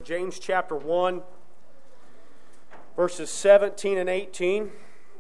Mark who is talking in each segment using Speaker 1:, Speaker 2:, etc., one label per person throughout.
Speaker 1: James chapter 1, verses 17 and 18.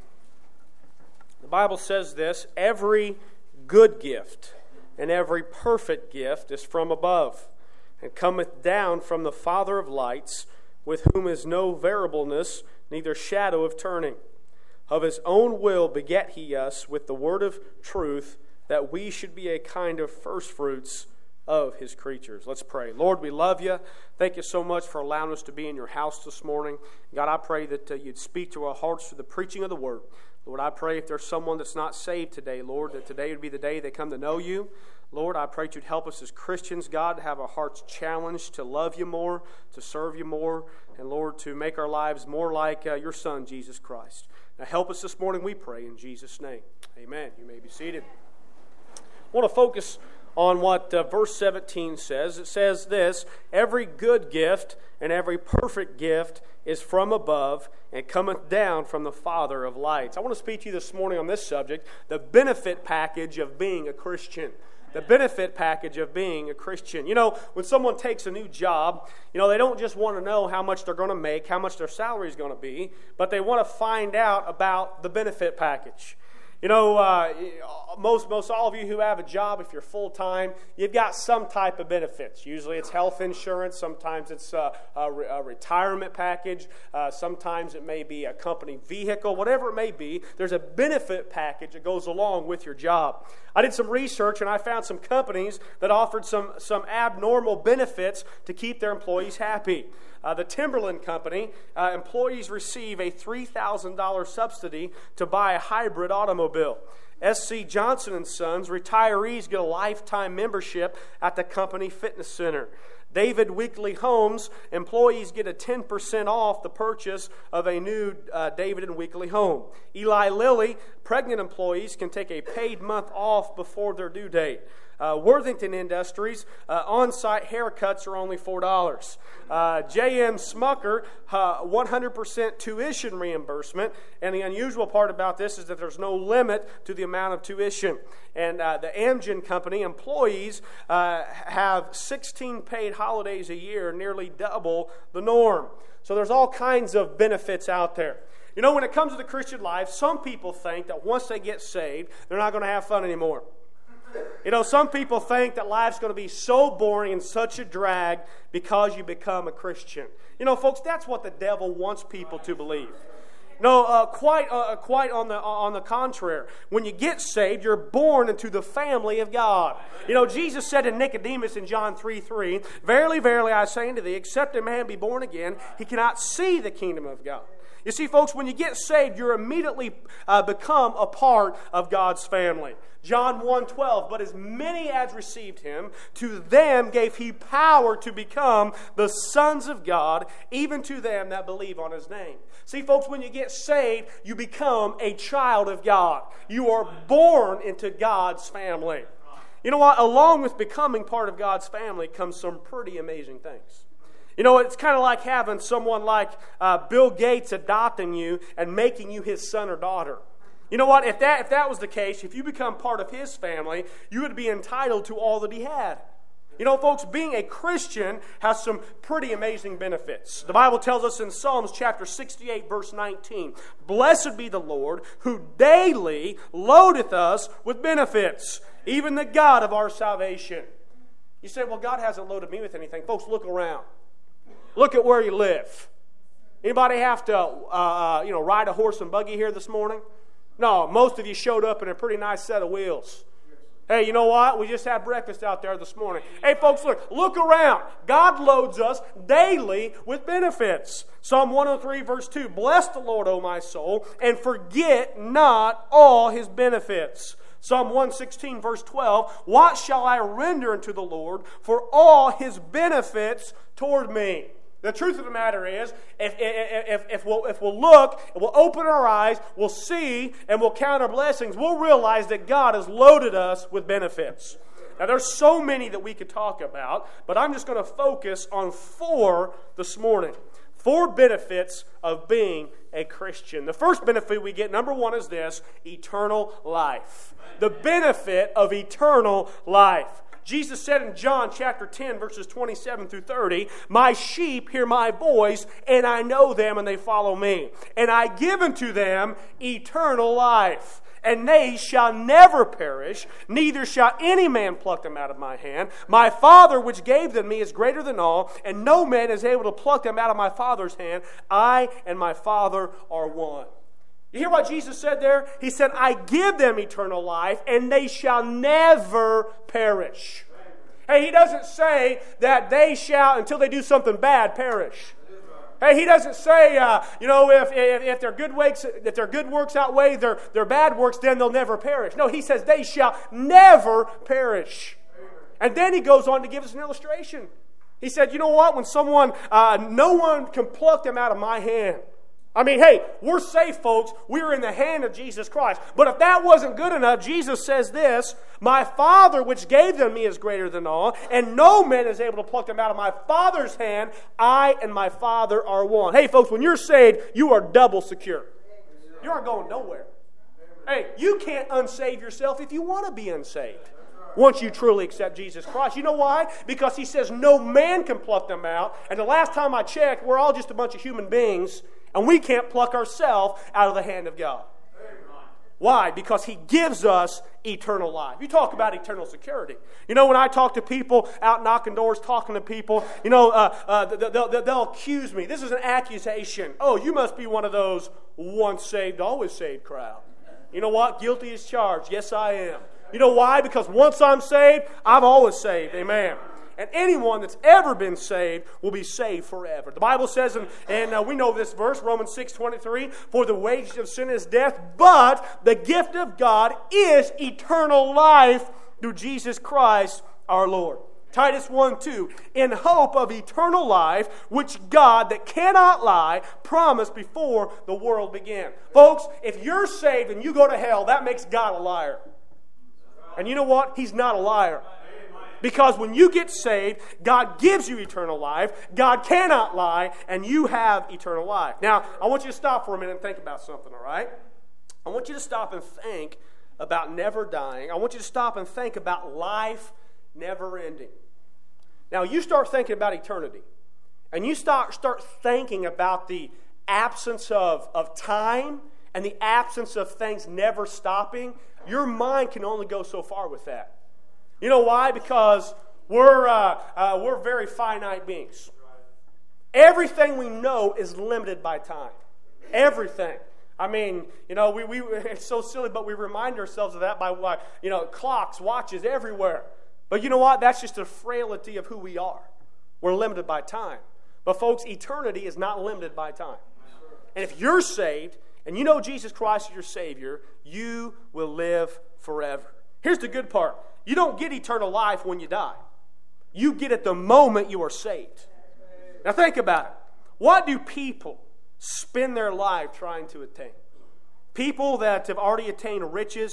Speaker 1: The Bible says this: every good gift and every perfect gift is from above, and cometh down from the Father of lights, with whom is no variableness, neither shadow of turning. Of his own will begat he us with the word of truth, that we should be a kind of firstfruits of his creatures. Let's pray. Lord, we love you. Thank you so much for allowing us to be in your house this morning. God, I pray that you'd speak to our hearts through the preaching of the word. Lord, I pray if there's someone that's not saved today, Lord, that today would be the day they come to know you. Lord, I pray that you'd help us as Christians, God, to have our hearts challenged to love you more, to serve you more, and Lord, to make our lives more like your Son, Jesus Christ. Now help us this morning, we pray, in Jesus' name. Amen. You may be seated. I want to focus on what verse 17 says. It says this: every good gift and every perfect gift is from above, and cometh down from the Father of lights. I want to speak to you this morning on this subject, the benefit package of being a Christian. The benefit package of being a Christian. You know, when someone takes a new job, you know, they don't just want to know how much they're going to make, how much their salary is going to be, but they want to find out about the benefit package. You know, most all of you who have a job, if you're full-time, you've got some type of benefits. Usually it's health insurance. Sometimes it's a retirement package. Sometimes it may be a company vehicle. Whatever it may be, there's a benefit package that goes along with your job. I did some research, and I found some companies that offered some abnormal benefits to keep their employees happy. The Timberland Company, employees receive a $3,000 subsidy to buy a hybrid automobile. S.C. Johnson & Sons, retirees get a lifetime membership at the company fitness center. David Weekley Homes, employees get a 10% off the purchase of a new David & Weekley home. Eli Lilly, pregnant employees can take a paid month off before their due date. Worthington Industries, on-site haircuts are only $4. J.M. Smucker, 100% tuition reimbursement. And the unusual part about this is that there's no limit to the amount of tuition. And the Amgen Company, employees have 16 paid holidays a year, nearly double the norm. So there's all kinds of benefits out there. You know, when it comes to the Christian life, some people think that once they get saved, they're not going to have fun anymore. You know, some people think that life's going to be so boring and such a drag because you become a Christian. You know, folks, that's what the devil wants people to believe. No, quite on the contrary. When you get saved, you're born into the family of God. You know, Jesus said to Nicodemus in John 3:3, "Verily, verily, I say unto thee, except a man be born again, he cannot see the kingdom of God." You see, folks, when you get saved, you're immediately become a part of God's family. John 1:12, "But as many as received him, to them gave he power to become the sons of God, even to them that believe on his name." See, folks, when you get saved, you become a child of God. You are born into God's family. You know what? Along with becoming part of God's family comes some pretty amazing things. You know, it's kind of like having someone like Bill Gates adopting you and making you his son or daughter. You know what? If that was the case, if you become part of his family, you would be entitled to all that he had. You know, folks, being a Christian has some pretty amazing benefits. The Bible tells us in Psalms chapter 68, verse 19, "Blessed be the Lord, who daily loadeth us with benefits, even the God of our salvation." You say, "Well, God hasn't loaded me with anything." Folks, look around. Look at where you live. Anybody have to, ride a horse and buggy here this morning? No, most of you showed up in a pretty nice set of wheels. Hey, you know what? We just had breakfast out there this morning. Hey, folks, look around. God loads us daily with benefits. Psalm 103, verse 2, "Bless the Lord, O my soul, and forget not all his benefits." Psalm 116, verse 12, "What shall I render unto the Lord for all his benefits toward me?" The truth of the matter is, if we'll look, we'll open our eyes, we'll see, and we'll count our blessings, we'll realize that God has loaded us with benefits. Now, there's so many that we could talk about, but I'm just going to focus on 4 this morning. 4 benefits of being a Christian. The first benefit we get, number 1, is this: eternal life. The benefit of eternal life. Jesus said in John chapter 10, verses 27 through 30, "My sheep hear my voice, and I know them, and they follow me. And I give unto them eternal life. And they shall never perish, neither shall any man pluck them out of my hand. My Father which gave them me is greater than all, and no man is able to pluck them out of my Father's hand. I and my Father are one." You hear what Jesus said there? He said, "I give them eternal life, and they shall never perish." Hey, he doesn't say that they shall, until they do something bad, perish. Hey, he doesn't say, if their good works outweigh their bad works, then they'll never perish. No, he says they shall never perish. And then he goes on to give us an illustration. He said, you know what? When someone, no one can pluck them out of my hand. I mean, hey, we're safe, folks. We're in the hand of Jesus Christ. But if that wasn't good enough, Jesus says this, "My Father which gave them me is greater than all, and no man is able to pluck them out of my Father's hand. I and my Father are one." Hey, folks, when you're saved, you are double secure. You aren't going nowhere. Hey, you can't unsave yourself if you want to be unsaved. Once you truly accept Jesus Christ. You know why? Because he says no man can pluck them out. And the last time I checked, we're all just a bunch of human beings, and we can't pluck ourselves out of the hand of God. Why? Because he gives us eternal life. You talk about eternal security. You know, when I talk to people out knocking doors, talking to people, they'll accuse me. This is an accusation. "Oh, you must be one of those once saved, always saved crowd." You know what? Guilty as charged. Yes, I am. You know why? Because once I'm saved, I'm always saved. Amen. And anyone that's ever been saved will be saved forever. The Bible says, and we know this verse, Romans 6:23, "For the wages of sin is death, but the gift of God is eternal life through Jesus Christ our Lord." Titus 1:2, "In hope of eternal life, which God that cannot lie promised before the world began." Folks, if you're saved and you go to hell, that makes God a liar. And you know what? He's not a liar. Because when you get saved, God gives you eternal life. God cannot lie, and you have eternal life. Now, I want you to stop for a minute and think about something, all right? I want you to stop and think about never dying. I want you to stop and think about life never ending. Now, you start thinking about eternity, and you start thinking about the absence of time and the absence of things never stopping. Your mind can only go so far with that. You know why? Because we're very finite beings. Everything we know is limited by time. Everything. I mean, we it's so silly, but we remind ourselves of that by clocks, watches everywhere. But you know what? That's just a frailty of who we are. We're limited by time. But folks, eternity is not limited by time. And if you're saved and you know Jesus Christ is your Savior, you will live forever. Here's the good part. You don't get eternal life when you die. You get it the moment you are saved. Now think about it. What do people spend their life trying to attain? People that have already attained riches,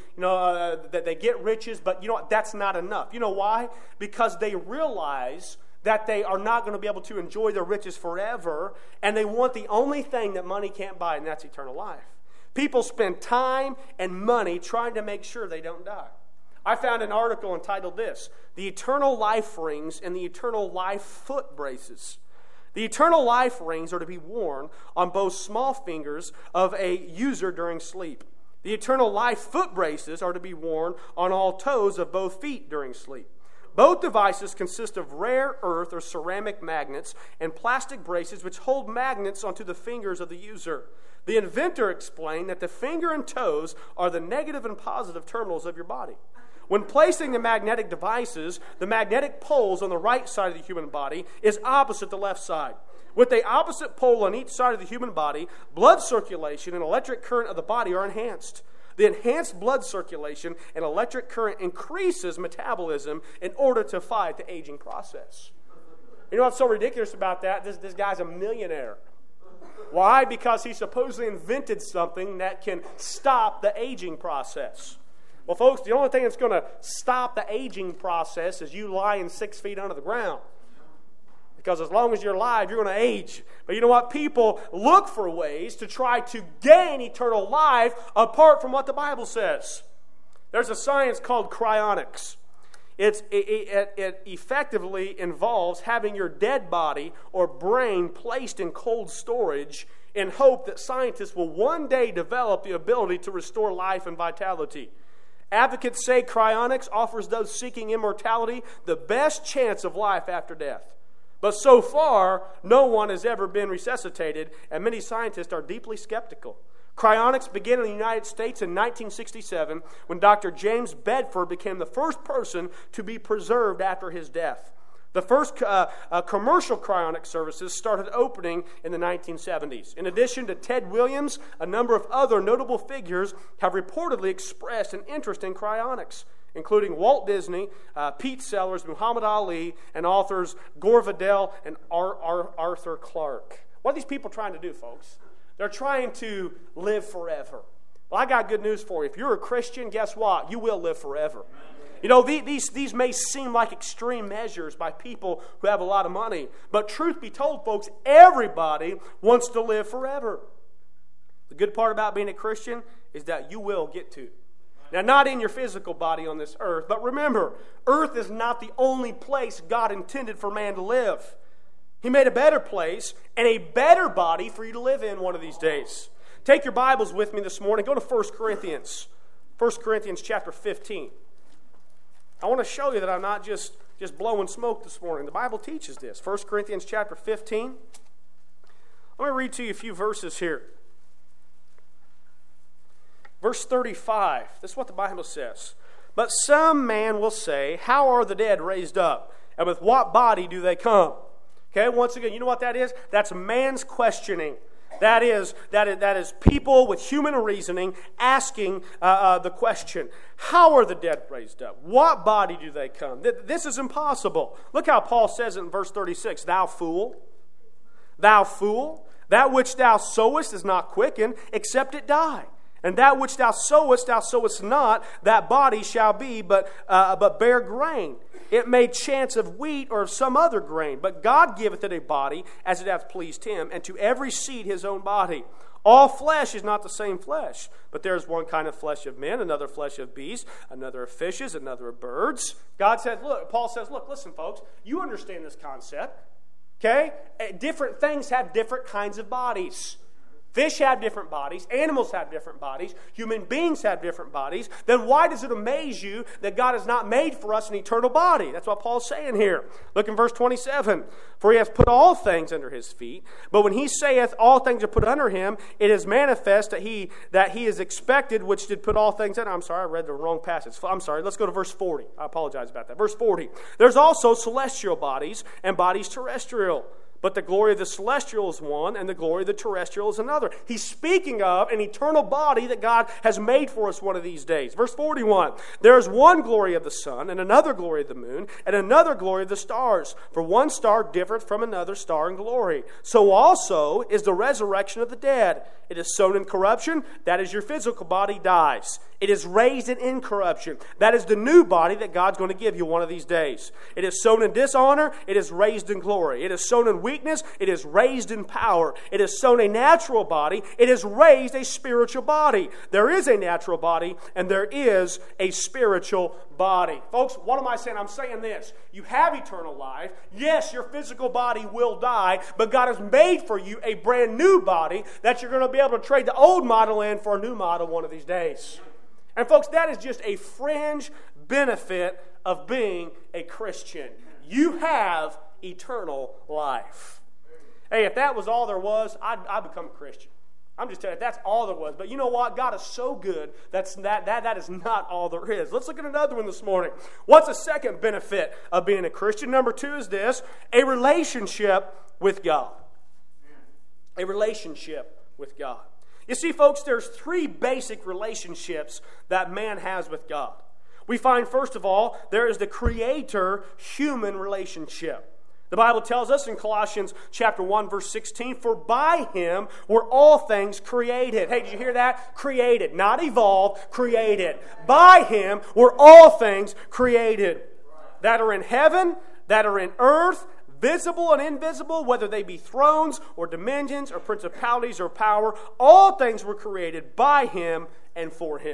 Speaker 1: that they get riches, but you know what? That's not enough. You know why? Because they realize that they are not going to be able to enjoy their riches forever, and they want the only thing that money can't buy, and that's eternal life. People spend time and money trying to make sure they don't die. I found an article entitled this, "The Eternal Life Rings and the Eternal Life Foot Braces." The eternal life rings are to be worn on both small fingers of a user during sleep. The eternal life foot braces are to be worn on all toes of both feet during sleep. Both devices consist of rare earth or ceramic magnets and plastic braces which hold magnets onto the fingers of the user. The inventor explained that the finger and toes are the negative and positive terminals of your body. When placing the magnetic devices, the magnetic poles on the right side of the human body is opposite the left side. With the opposite pole on each side of the human body, blood circulation and electric current of the body are enhanced. The enhanced blood circulation and electric current increases metabolism in order to fight the aging process. You know what's so ridiculous about that? This guy's a millionaire. Why? Because he supposedly invented something that can stop the aging process. Well, folks, the only thing that's going to stop the aging process is you lying 6 feet under the ground. Because as long as you're alive, you're going to age. But you know what? People look for ways to try to gain eternal life apart from what the Bible says. There's a science called cryonics. it effectively involves having your dead body or brain placed in cold storage in hope that scientists will one day develop the ability to restore life and vitality. Advocates say cryonics offers those seeking immortality the best chance of life after death. But so far, no one has ever been resuscitated, and many scientists are deeply skeptical. Cryonics began in the United States in 1967 when Dr. James Bedford became the first person to be preserved after his death. The first commercial cryonic services started opening in the 1970s. In addition to Ted Williams, a number of other notable figures have reportedly expressed an interest in cryonics, including Walt Disney, Pete Sellers, Muhammad Ali, and authors Gore Vidal and Arthur Clarke. What are these people trying to do, folks? They're trying to live forever. Well, I got good news for you. If you're a Christian, guess what? You will live forever. You know, these may seem like extreme measures by people who have a lot of money. But truth be told, folks, everybody wants to live forever. The good part about being a Christian is that you will get to. Now, not in your physical body on this earth, but remember, earth is not the only place God intended for man to live. He made a better place and a better body for you to live in one of these days. Take your Bibles with me this morning. Go to 1 Corinthians. 1 Corinthians chapter 15. I want to show you that I'm not just blowing smoke this morning. The Bible teaches this. 1 Corinthians chapter 15. Let me read to you a few verses here. Verse 35. This is what the Bible says. But some man will say, how are the dead raised up? And with what body do they come? Okay, once again, you know what that is? That's man's questioning. That is people with human reasoning asking the question, how are the dead raised up? What body do they come? This is impossible. Look how Paul says it in verse 36. Thou fool, that which thou sowest is not quickened, except it die. And that which thou sowest not, that body shall be, but bear grain. It may chance of wheat or of some other grain, but God giveth it a body as it hath pleased him, and to every seed his own body. All flesh is not the same flesh, but there is one kind of flesh of men, another flesh of beasts, another of fishes, another of birds. Paul says, look, listen, folks, you understand this concept, okay? Different things have different kinds of bodies. Fish have different bodies. Animals have different bodies. Human beings have different bodies. Then why does it amaze you that God has not made for us an eternal body? That's what Paul's saying here. Look in verse 27. For he hath put all things under his feet. But when he saith all things are put under him, it is manifest that he is expected, which did put all things under. I'm sorry, I read the wrong passage. I'm sorry. Let's go to verse 40. I apologize about that. Verse 40. There's also celestial bodies and bodies terrestrial. But the glory of the celestial is one, and the glory of the terrestrial is another. He's speaking of an eternal body that God has made for us one of these days. Verse 41, there is one glory of the sun, and another glory of the moon, and another glory of the stars. For one star differeth from another star in glory. So also is the resurrection of the dead. It is sown in corruption, that is your physical body dies. It is raised in incorruption. That is the new body that God's going to give you one of these days. It is sown in dishonor. It is raised in glory. It is sown in weakness. It is raised in power. It is sown a natural body. It is raised a spiritual body. There is a natural body and there is a spiritual body. Folks, what am I saying? I'm saying this. You have eternal life. Yes, your physical body will die, but God has made for you a brand new body that you're going to be able to trade the old model in for a new model one of these days. And folks, that is just a fringe benefit of being a Christian. You have eternal life. Hey, if that was all there was, I'd become a Christian. I'm just telling you, that's all there was. But you know what? God is so good that is not all there is. Let's look at another one this morning. What's a second benefit of being a Christian? Number 2 is this, a relationship with God. A relationship with God. You see, folks, there's 3 basic relationships that man has with God. We find, first of all, there is the creator-human relationship. The Bible tells us in Colossians chapter 1, verse 16, for by him were all things created. Hey, did you hear that? Created, not evolved, created. By him were all things created that are in heaven, that are in earth, visible and invisible, whether they be thrones or dominions or principalities or power. All things were created by him and for him.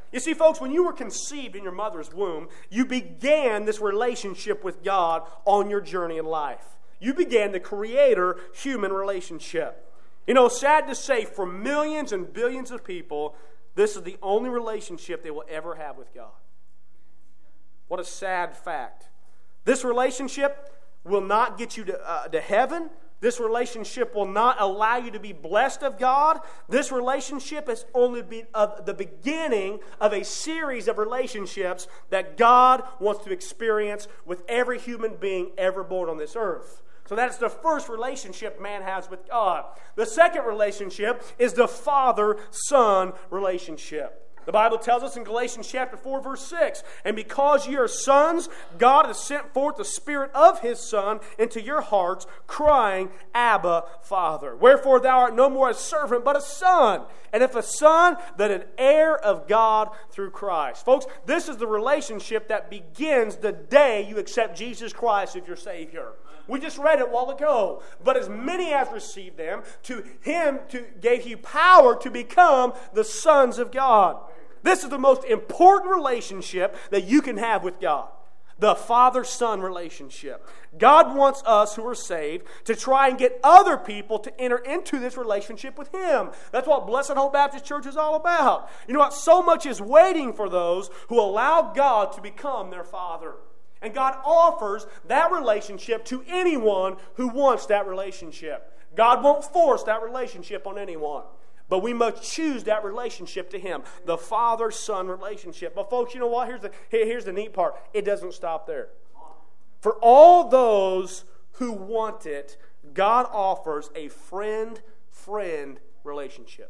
Speaker 1: You see, folks, when you were conceived in your mother's womb, you began this relationship with God on your journey in life. You began the creator-human relationship. You know, sad to say, for millions and billions of people, this is the only relationship they will ever have with God. What a sad fact. This relationship will not get you to heaven. This relationship will not allow you to be blessed of God. This relationship is only the beginning of a series of relationships that God wants to experience with every human being ever born on this earth. So that's the first relationship man has with God. The second relationship is the father-son relationship. The Bible tells us in Galatians chapter 4, verse 6, "And because ye are sons, God has sent forth the Spirit of His Son into your hearts, crying, Abba, Father. Wherefore thou art no more a servant, but a son. And if a son, then an heir of God through Christ." Folks, this is the relationship that begins the day you accept Jesus Christ as your Savior. We just read it a while ago. "But as many as received them, to Him gave He power to become the sons of God." This is the most important relationship that you can have with God. The father-son relationship. God wants us who are saved to try and get other people to enter into this relationship with Him. That's what Blessed Hope Baptist Church is all about. You know what? So much is waiting for those who allow God to become their Father. And God offers that relationship to anyone who wants that relationship. God won't force that relationship on anyone. But we must choose that relationship to Him. The father-son relationship. But folks, you know what? Here's the neat part. It doesn't stop there. For all those who want it, God offers a friend-friend relationship.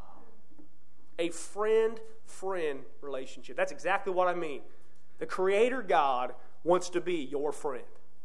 Speaker 1: A friend-friend relationship. That's exactly what I mean. The Creator God wants to be your friend.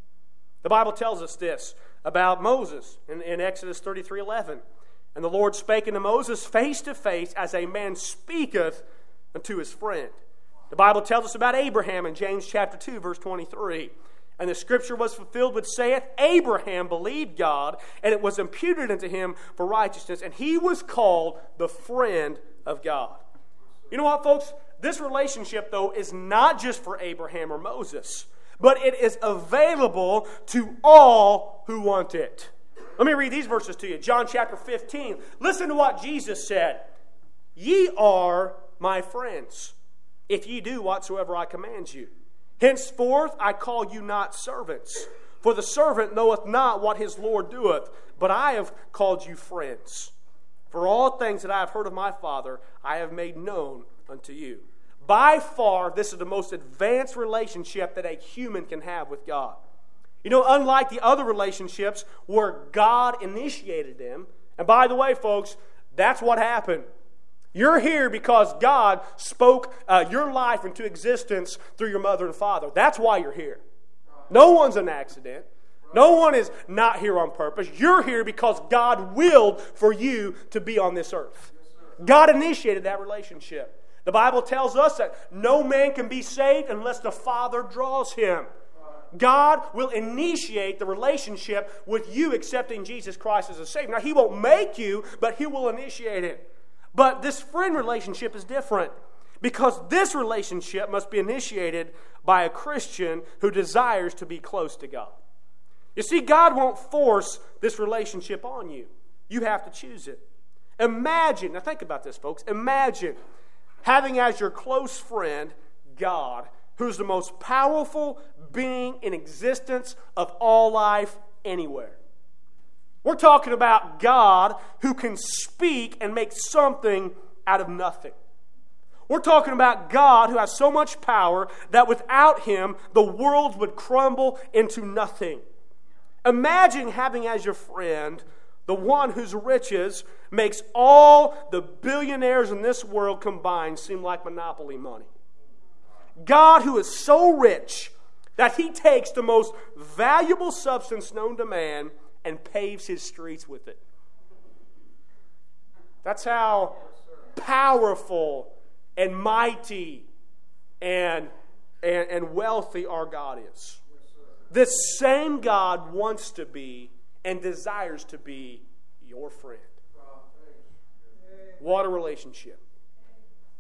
Speaker 1: The Bible tells us this about Moses in Exodus 33:11. "And the Lord spake unto Moses face to face, as a man speaketh unto his friend." The Bible tells us about Abraham in James chapter 2, verse 23. "And the scripture was fulfilled which saith, Abraham believed God, and it was imputed unto him for righteousness, and he was called the friend of God." You know what, folks? This relationship, though, is not just for Abraham or Moses, but it is available to all who want it. Let me read these verses to you. John chapter 15. Listen to what Jesus said. "Ye are my friends, if ye do whatsoever I command you. Henceforth I call you not servants, for the servant knoweth not what his Lord doeth, but I have called you friends. For all things that I have heard of my Father, I have made known unto you." By far, this is the most advanced relationship that a human can have with God. You know, unlike the other relationships where God initiated them, and by the way, folks, that's what happened. You're here because God spoke your life into existence through your mother and father. That's why you're here. No one's an accident. No one is not here on purpose. You're here because God willed for you to be on this earth. God initiated that relationship. The Bible tells us that no man can be saved unless the Father draws him. God will initiate the relationship with you accepting Jesus Christ as a Savior. Now, He won't make you, but He will initiate it. But this friend relationship is different, because this relationship must be initiated by a Christian who desires to be close to God. You see, God won't force this relationship on you. You have to choose it. Imagine, now think about this, folks. Imagine having as your close friend God, who's the most powerful being in existence of all life anywhere. We're talking about God who can speak and make something out of nothing. We're talking about God who has so much power that without Him, the world would crumble into nothing. Imagine having as your friend the one whose riches makes all the billionaires in this world combined seem like monopoly money. God who is so rich that He takes the most valuable substance known to man and paves His streets with it. That's how powerful and mighty and wealthy our God is. This same God wants to be and desires to be your friend. What a relationship.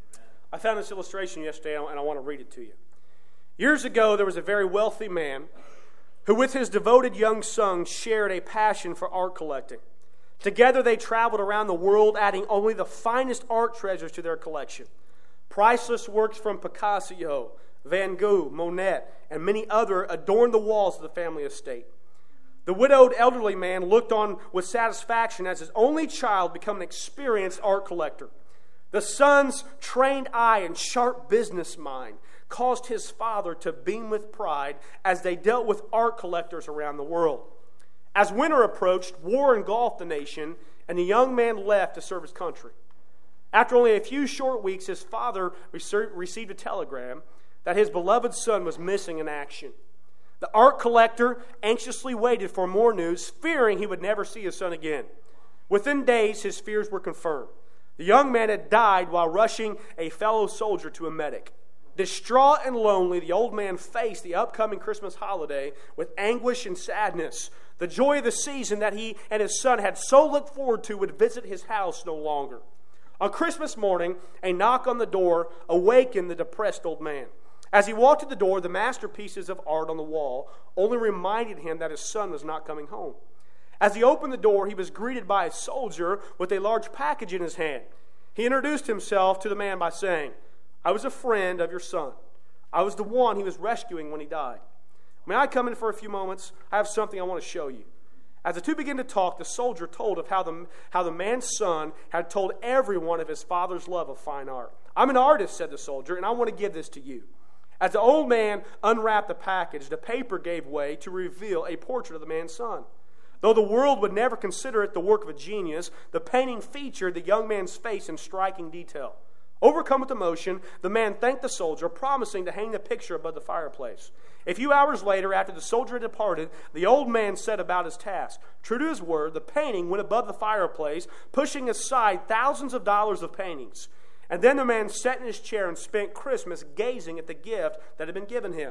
Speaker 1: I found this illustration yesterday, and I want to read it to you. Years ago, there was a very wealthy man who, with his devoted young son, shared a passion for art collecting. Together, they traveled around the world, adding only the finest art treasures to their collection. Priceless works from Picasso, Van Gogh, Monet, and many others adorned the walls of the family estate. The widowed elderly man looked on with satisfaction as his only child became an experienced art collector. The son's trained eye and sharp business mind caused his father to beam with pride as they dealt with art collectors around the world. As winter approached, war engulfed the nation, and the young man left to serve his country. After only a few short weeks, his father received a telegram that his beloved son was missing in action. The art collector anxiously waited for more news, fearing he would never see his son again. Within days, his fears were confirmed. The young man had died while rushing a fellow soldier to a medic. Distraught and lonely, the old man faced the upcoming Christmas holiday with anguish and sadness. The joy of the season that he and his son had so looked forward to would visit his house no longer. On Christmas morning, a knock on the door awakened the depressed old man. As he walked to the door, the masterpieces of art on the wall only reminded him that his son was not coming home. As he opened the door, he was greeted by a soldier with a large package in his hand. He introduced himself to the man by saying, "I was a friend of your son. I was the one he was rescuing when he died. May I come in for a few moments? I have something I want to show you." As the two began to talk, the soldier told of how the man's son had told everyone of his father's love of fine art. "I'm an artist," said the soldier, "and I want to give this to you." As the old man unwrapped the package, the paper gave way to reveal a portrait of the man's son. Though the world would never consider it the work of a genius, the painting featured the young man's face in striking detail. Overcome with emotion, the man thanked the soldier, promising to hang the picture above the fireplace. A few hours later, after the soldier had departed, the old man set about his task. True to his word, the painting went above the fireplace, pushing aside thousands of dollars of paintings. And then the man sat in his chair and spent Christmas gazing at the gift that had been given him.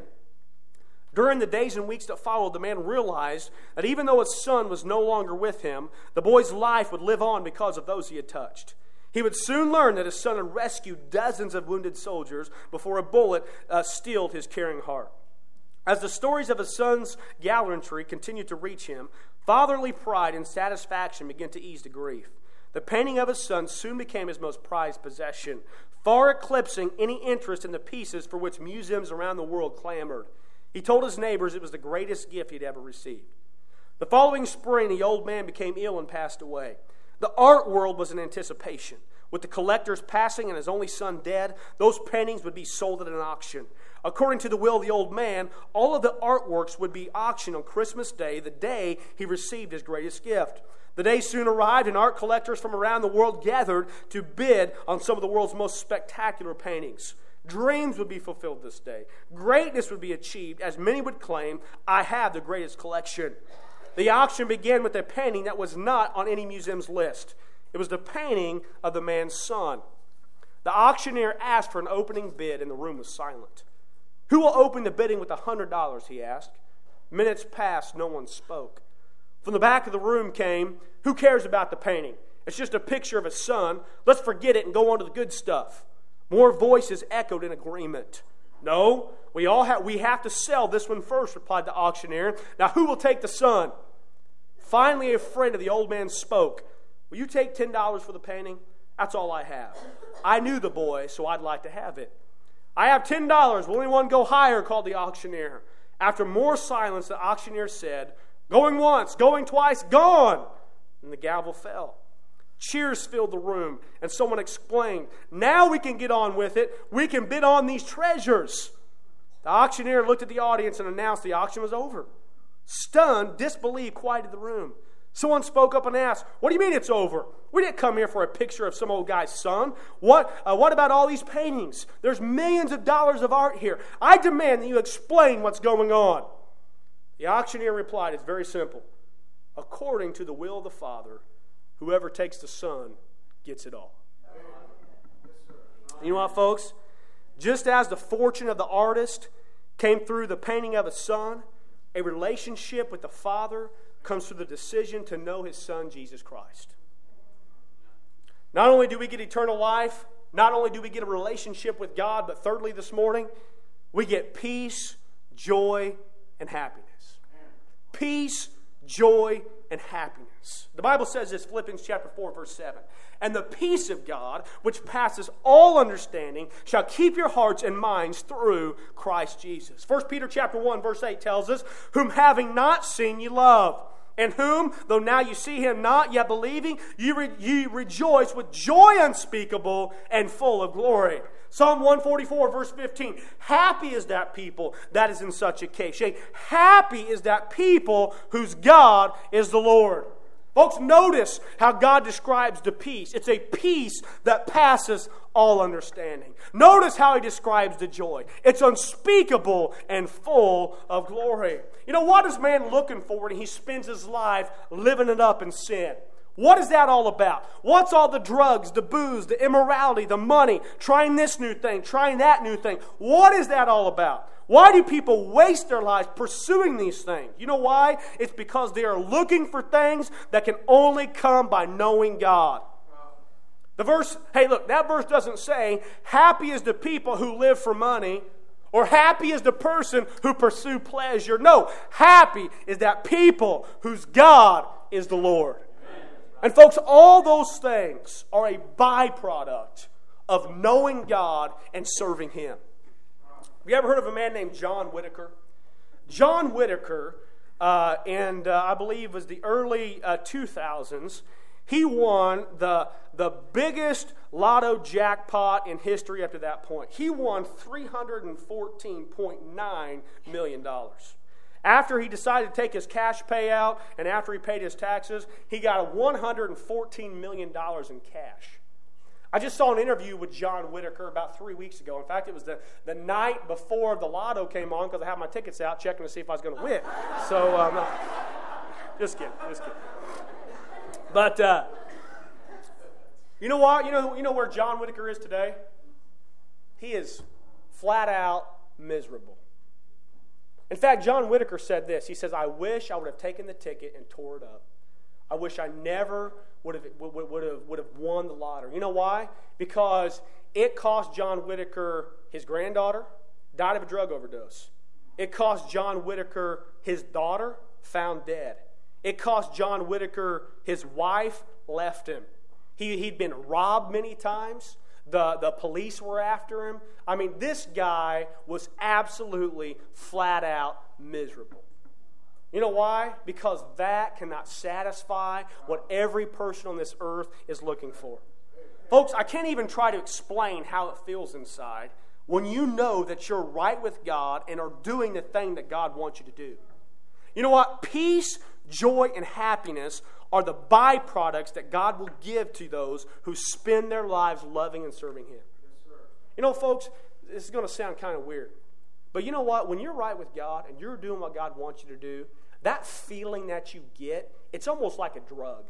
Speaker 1: During the days and weeks that followed, the man realized that even though his son was no longer with him, the boy's life would live on because of those he had touched. He would soon learn that his son had rescued dozens of wounded soldiers before a bullet steeled his caring heart. As the stories of his son's gallantry continued to reach him, fatherly pride and satisfaction began to ease the grief. The painting of his son soon became his most prized possession, far eclipsing any interest in the pieces for which museums around the world clamored. He told his neighbors it was the greatest gift he'd ever received. The following spring, the old man became ill and passed away. The art world was in anticipation. With the collector's passing and his only son dead, those paintings would be sold at an auction. According to the will of the old man, all of the artworks would be auctioned on Christmas Day, the day he received his greatest gift. The day soon arrived, and art collectors from around the world gathered to bid on some of the world's most spectacular paintings. Dreams would be fulfilled this day. Greatness would be achieved, as many would claim, "I have the greatest collection." The auction began with a painting that was not on any museum's list. It was the painting of the man's son. The auctioneer asked for an opening bid, and the room was silent. "Who will open the bidding with $100?" he asked. Minutes passed, no one spoke. From the back of the room came, "Who cares about the painting? It's just a picture of a son. Let's forget it and go on to the good stuff." More voices echoed in agreement. "No, we have to sell this one first," replied the auctioneer. "Now who will take the son?" Finally, a friend of the old man spoke. "Will you take $10 for the painting? That's all I have. I knew the boy, so I'd like to have it." "I have $10. Will anyone go higher?" called the auctioneer. After more silence, the auctioneer said, "Going once, going twice, gone!" And the gavel fell. Cheers filled the room, and someone exclaimed, "Now we can get on with it. We can bid on these treasures." The auctioneer looked at the audience and announced the auction was over. Stunned, disbelief quieted the room. Someone spoke up and asked, "What do you mean it's over? We didn't come here for a picture of some old guy's son. What about all these paintings? There's millions of dollars of art here. I demand that you explain what's going on." The auctioneer replied, "It's very simple. According to the will of the Father, whoever takes the Son gets it all." You know what, folks? Just as the fortune of the artist came through the painting of a son, a relationship with the Father comes through the decision to know His Son, Jesus Christ. Not only do we get eternal life, not only do we get a relationship with God, but thirdly this morning, we get peace, joy, and happiness. Peace, joy, and happiness. The Bible says this, Philippians chapter 4, verse 7. And the peace of God, which passes all understanding, shall keep your hearts and minds through Christ Jesus. 1 Peter chapter 1, verse 8 tells us, whom having not seen you love, and whom, though now you see him not, yet believing, you rejoice with joy unspeakable and full of glory. Psalm 144, verse 15. Happy is that people that is in such a case. Yea, happy is that people whose God is the Lord. Folks, notice how God describes the peace. It's a peace that passes all understanding. Notice how He describes the joy. It's unspeakable and full of glory. You know, what is man looking for when he spends his life living it up in sin? What is that all about? What's all the drugs, the booze, the immorality, the money, trying this new thing, trying that new thing? What is that all about? Why do people waste their lives pursuing these things? You know why? It's because they are looking for things that can only come by knowing God. The verse, hey look, that verse doesn't say, happy is the people who live for money, or happy is the person who pursue pleasure. No, happy is that people whose God is the Lord. And folks, all those things are a byproduct of knowing God and serving Him. Have you ever heard of a man named John Whitaker? John Whitaker, I believe was the early 2000s, he won the biggest lotto jackpot in history up to that point. He won $314.9 million. After he decided to take his cash payout and after he paid his taxes, he got $114 million in cash. I just saw an interview with John Whitaker about 3 weeks ago. In fact, it was the night before the lotto came on because I had my tickets out checking to see if I was going to win. So, just kidding. But, you know what? You know where John Whitaker is today? He is flat out miserable. In fact, John Whitaker said this. He says, I wish I would have taken the ticket and tore it up. I wish I never would have won the lottery. You know why? Because it cost John Whitaker, his granddaughter, died of a drug overdose. It cost John Whitaker, his daughter, found dead. It cost John Whitaker, his wife, left him. He'd been robbed many times. The police were after him. I mean, this guy was absolutely flat out miserable. You know why? Because that cannot satisfy what every person on this earth is looking for. Folks, I can't even try to explain how it feels inside when you know that you're right with God and are doing the thing that God wants you to do. You know what? Peace, joy, and happiness are the byproducts that God will give to those who spend their lives loving and serving Him. You know, folks, this is going to sound kind of weird. But you know what? When you're right with God and you're doing what God wants you to do, that feeling that you get, it's almost like a drug.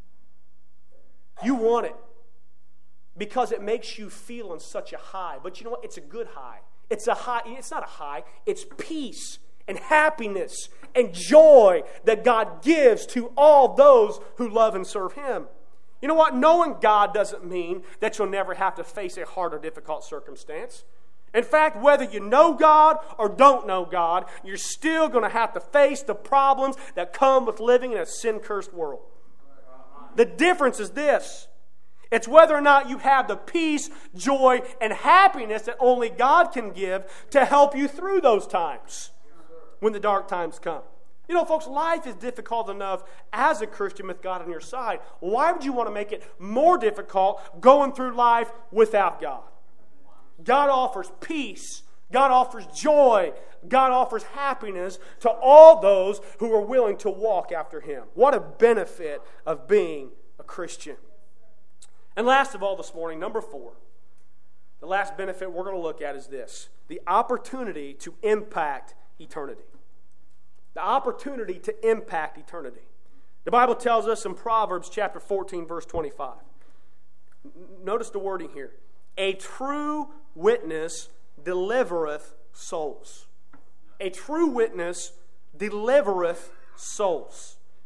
Speaker 1: You want it because it makes you feel on such a high. But you know what? It's a good high. It's a high. It's not a high. It's peace and happiness and joy that God gives to all those who love and serve Him. You know what? Knowing God doesn't mean that you'll never have to face a hard or difficult circumstance. In fact, whether you know God or don't know God, you're still going to have to face the problems that come with living in a sin-cursed world. The difference is this. It's whether or not you have the peace, joy, and happiness that only God can give to help you through those times when the dark times come. You know, folks, life is difficult enough as a Christian with God on your side. Why would you want to make it more difficult going through life without God? God offers peace. God offers joy. God offers happiness to all those who are willing to walk after Him. What a benefit of being a Christian. And last of all this morning, number 4, the last benefit we're going to look at is this: the opportunity to impact eternity. The opportunity to impact eternity. The Bible tells us in Proverbs chapter 14, verse 25. Notice the wording here. A true witness delivereth souls. A true witness delivereth souls.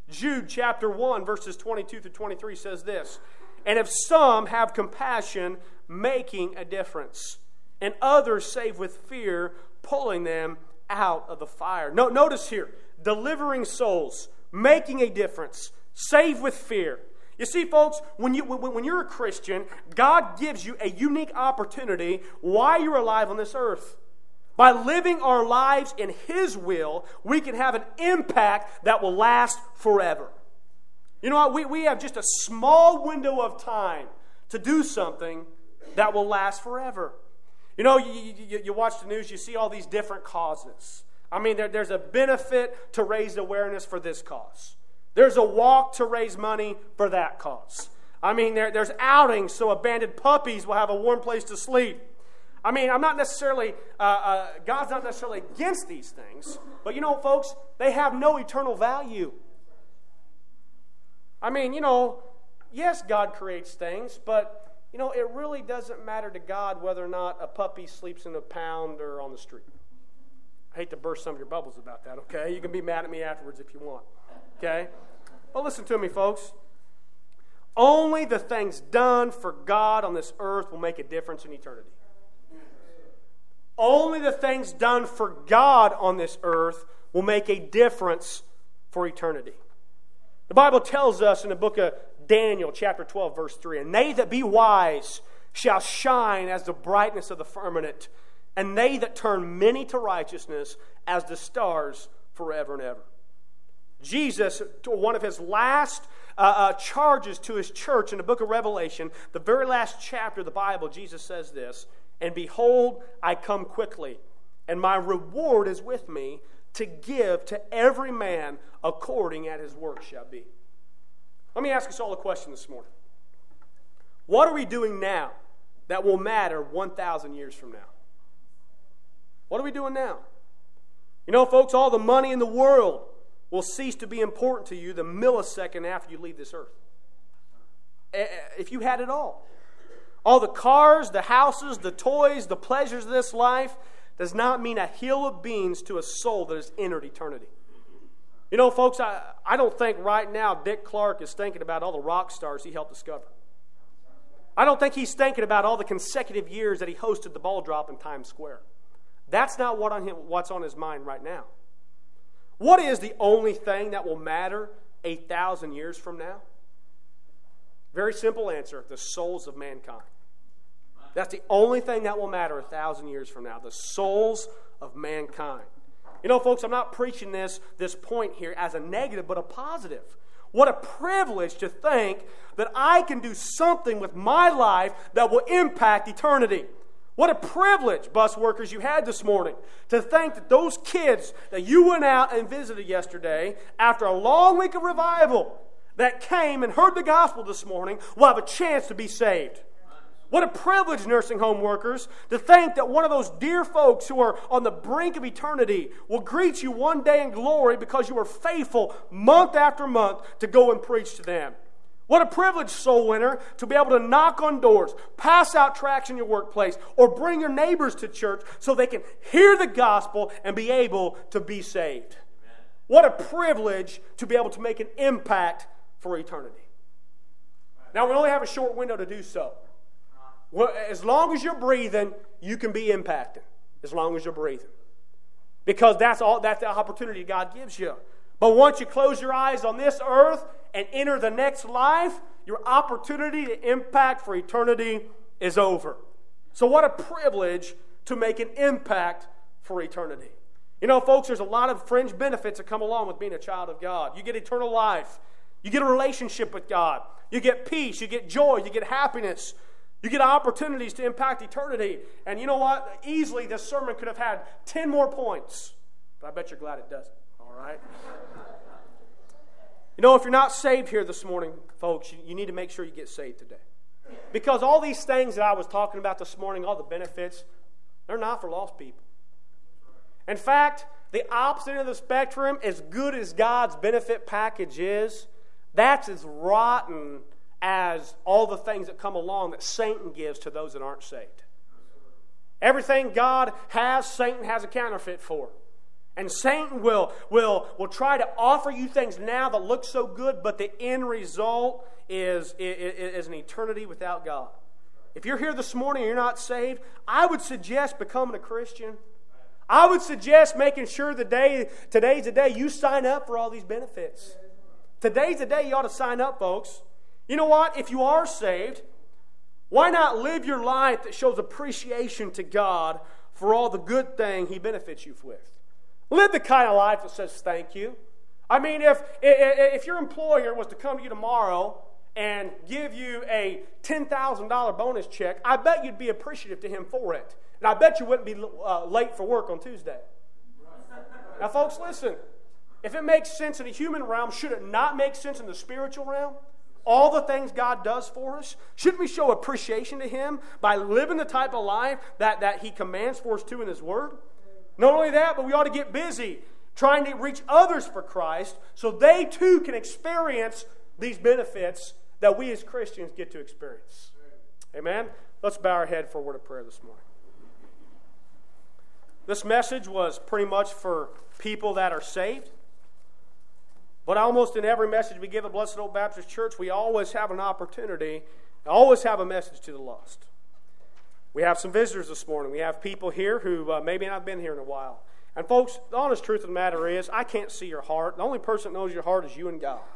Speaker 1: Jude chapter 1, verses 22 through 23 says this, "And if some have compassion, making a difference, and others save with fear, pulling them out of the fire." Notice here, delivering souls, making a difference, save with fear. You see, folks, when you're a Christian, God gives you a unique opportunity while you're alive on this earth. By living our lives in His will, we can have an impact that will last forever. You know what? We have just a small window of time to do something that will last forever. You know, you watch the news, you see all these different causes. I mean, there's a benefit to raise awareness for this cause. There's a walk to raise money for that cause. I mean, there's outings so abandoned puppies will have a warm place to sleep. I mean, I'm not necessarily, God's not necessarily against these things, but you know, folks, they have no eternal value. I mean, you know, yes, God creates things, but, you know, it really doesn't matter to God whether or not a puppy sleeps in a pound or on the street. I hate to burst some of your bubbles about that, okay? You can be mad at me afterwards if you want, okay? But listen to me, folks. Only the things done for God on this earth will make a difference in eternity. Only the things done for God on this earth will make a difference for eternity. The Bible tells us in the book of Daniel, chapter 12, verse 3, "And they that be wise shall shine as the brightness of the firmament, and they that turn many to righteousness as the stars forever and ever." Jesus, one of His last charges to His church in the book of Revelation, the very last chapter of the Bible, Jesus says this, "And behold, I come quickly, and my reward is with me, to give to every man according as his work shall be." Let me ask us all a question this morning. What are we doing now that will matter 1,000 years from now? What are we doing now? You know, folks, all the money in the world will cease to be important to you the millisecond after you leave this earth. If you had it all. All the cars, the houses, the toys, the pleasures of this life does not mean a hill of beans to a soul that has entered eternity. You know, folks, I don't think right now Dick Clark is thinking about all the rock stars he helped discover. I don't think he's thinking about all the consecutive years that he hosted the ball drop in Times Square. That's not what's on his mind right now. What is the only thing that will matter 8,000 years from now? Very simple answer: the souls of mankind. That's the only thing that will matter 1,000 years from now. The souls of mankind. You know, folks, I'm not preaching this point here as a negative, but a positive. What a privilege to think that I can do something with my life that will impact eternity. What a privilege, bus workers, you had this morning to think that those kids that you went out and visited yesterday after a long week of revival that came and heard the gospel this morning will have a chance to be saved. What a privilege, nursing home workers, to think that one of those dear folks who are on the brink of eternity will greet you one day in glory because you were faithful month after month to go and preach to them. What a privilege, soul winner, to be able to knock on doors, pass out tracts in your workplace, or bring your neighbors to church so they can hear the gospel and be able to be saved. Amen. What a privilege to be able to make an impact for eternity. Now, we only have a short window to do so. Well, as long as you're breathing, you can be impacted. As long as you're breathing. Because that's the opportunity God gives you. But once you close your eyes on this earth and enter the next life, your opportunity to impact for eternity is over. So what a privilege to make an impact for eternity. You know, folks, there's a lot of fringe benefits that come along with being a child of God. You get eternal life. You get a relationship with God. You get peace. You get joy. You get happiness. You get opportunities to impact eternity. And you know what? Easily this sermon could have had 10 more points. But I bet you're glad it doesn't. All right? You know, if you're not saved here this morning, folks, you need to make sure you get saved today. Because all these things that I was talking about this morning, all the benefits, they're not for lost people. In fact, the opposite of the spectrum, as good as God's benefit package is, that's as rotten as all the things that come along that Satan gives to those that aren't saved. Everything God has, Satan has a counterfeit for. And Satan will try to offer you things now that look so good, but the end result is an eternity without God. If you're here this morning and you're not saved, I would suggest becoming a Christian. I would suggest making sure today's the day you sign up for all these benefits. Today's the day you ought to sign up, folks. You know what? If you are saved, why not live your life that shows appreciation to God for all the good thing He benefits you with? Live the kind of life that says thank you. I mean, if your employer was to come to you tomorrow and give you a $10,000 bonus check, I bet you'd be appreciative to him for it. And I bet you wouldn't be late for work on Tuesday. Now, folks, listen. If it makes sense in the human realm, should it not make sense in the spiritual realm? All the things God does for us, shouldn't we show appreciation to Him by living the type of life that He commands for us to in His Word? Not only that, but we ought to get busy trying to reach others for Christ so they too can experience these benefits that we as Christians get to experience. Amen? Let's bow our head for a word of prayer this morning. This message was pretty much for people that are saved. But almost in every message we give at Blessed Oak Baptist Church, we always have an opportunity, always have a message to the lost. We have some visitors this morning. We have people here who maybe not been here in a while. And folks, the honest truth of the matter is, I can't see your heart. The only person that knows your heart is you and God.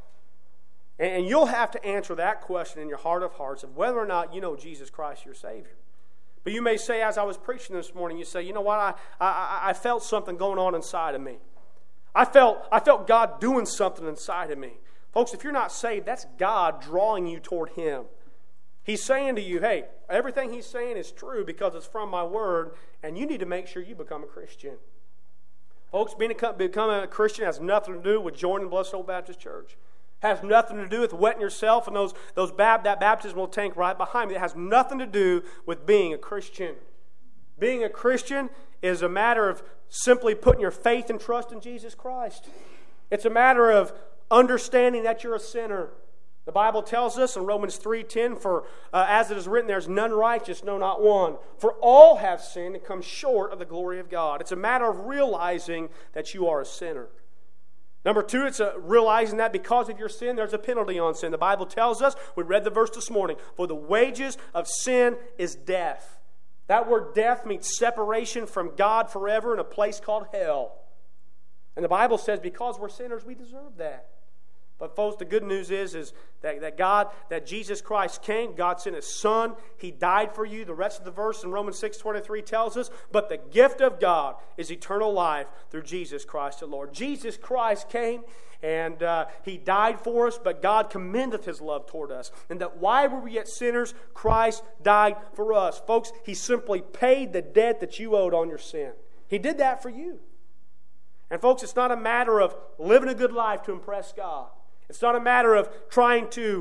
Speaker 1: And you'll have to answer that question in your heart of hearts of whether or not you know Jesus Christ, your Savior. But you may say, as I was preaching this morning, you say, you know what, I felt something going on inside of me. I felt God doing something inside of me. Folks, if you're not saved, that's God drawing you toward Him. He's saying to you, hey, everything He's saying is true because it's from my Word, and you need to make sure you become a Christian. Folks, becoming a Christian has nothing to do with joining Blessed Oak Baptist Church. Has nothing to do with wetting yourself and that baptismal tank right behind me. It has nothing to do with being a Christian. Being a Christian is a matter of simply putting your faith and trust in Jesus Christ. It's a matter of understanding that you're a sinner. The Bible tells us in Romans 3:10, for as it is written, there's none righteous, no, not one. For all have sinned and come short of the glory of God. It's a matter of realizing that you are a sinner. Number two, it's realizing that because of your sin, there's a penalty on sin. The Bible tells us, we read the verse this morning, for the wages of sin is death. That word death means separation from God forever in a place called hell. And the Bible says because we're sinners, we deserve that. But folks, the good news is that Jesus Christ came. God sent His Son. He died for you. The rest of the verse in Romans 6:23 tells us, but the gift of God is eternal life through Jesus Christ the Lord. Jesus Christ came and He died for us, but God commendeth His love toward us. And that while we were yet sinners, Christ died for us. Folks, He simply paid the debt that you owed on your sin. He did that for you. And folks, it's not a matter of living a good life to impress God. It's not a matter of trying to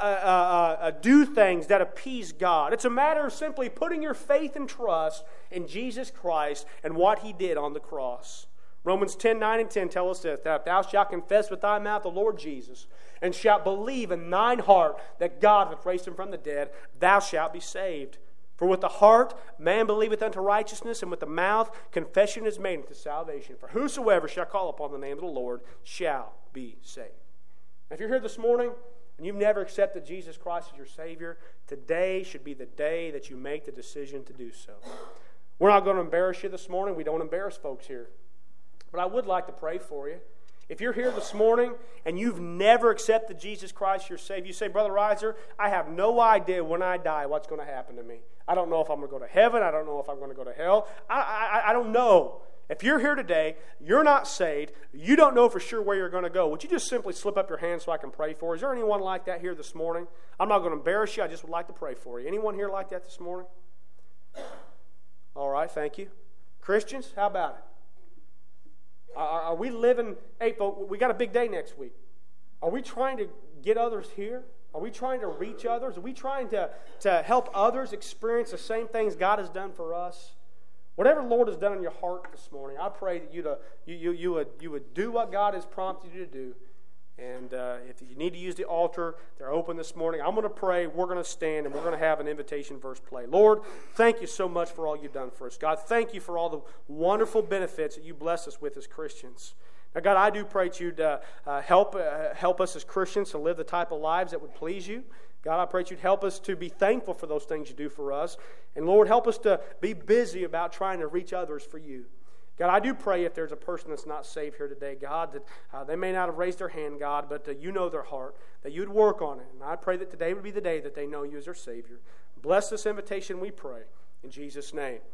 Speaker 1: do things that appease God. It's a matter of simply putting your faith and trust in Jesus Christ and what He did on the cross. Romans 10:9 and 10 tell us this, that if thou shalt confess with thy mouth the Lord Jesus, and shalt believe in thine heart that God hath raised Him from the dead, thou shalt be saved. For with the heart man believeth unto righteousness, and with the mouth confession is made unto salvation. For whosoever shall call upon the name of the Lord shall be saved. If you're here this morning and you've never accepted Jesus Christ as your Savior, today should be the day that you make the decision to do so. We're not going to embarrass you this morning. We don't embarrass folks here. But I would like to pray for you. If you're here this morning and you've never accepted Jesus Christ as your Savior, you say, Brother Reiser, I have no idea when I die what's going to happen to me. I don't know if I'm going to go to heaven. I don't know if I'm going to go to hell. I don't know. If you're here today, you're not saved, you don't know for sure where you're going to go, would you just simply slip up your hand so I can pray for you? Is there anyone like that here this morning? I'm not going to embarrass you. I just would like to pray for you. Anyone here like that this morning? All right, thank you. Christians, how about it? Are we living, hey, folks, we got a big day next week. Are we trying to get others here? Are we trying to reach others? Are we trying to help others experience the same things God has done for us? Whatever the Lord has done in your heart this morning, I pray that you would do what God has prompted you to do, And if you need to use the altar, they're open this morning. I'm going to pray, we're going to stand, and we're going to have an invitation verse play. Lord, thank you so much for all you've done for us. God, thank you for all the wonderful benefits that you bless us with as Christians. Now, God, I do pray that you'd help us as Christians to live the type of lives that would please you. God, I pray that you'd help us to be thankful for those things you do for us. And Lord, help us to be busy about trying to reach others for you. God, I do pray if there's a person that's not saved here today, God, that they may not have raised their hand, God, but you know their heart, that you'd work on it. And I pray that today would be the day that they know you as their Savior. Bless this invitation, we pray. In Jesus' name.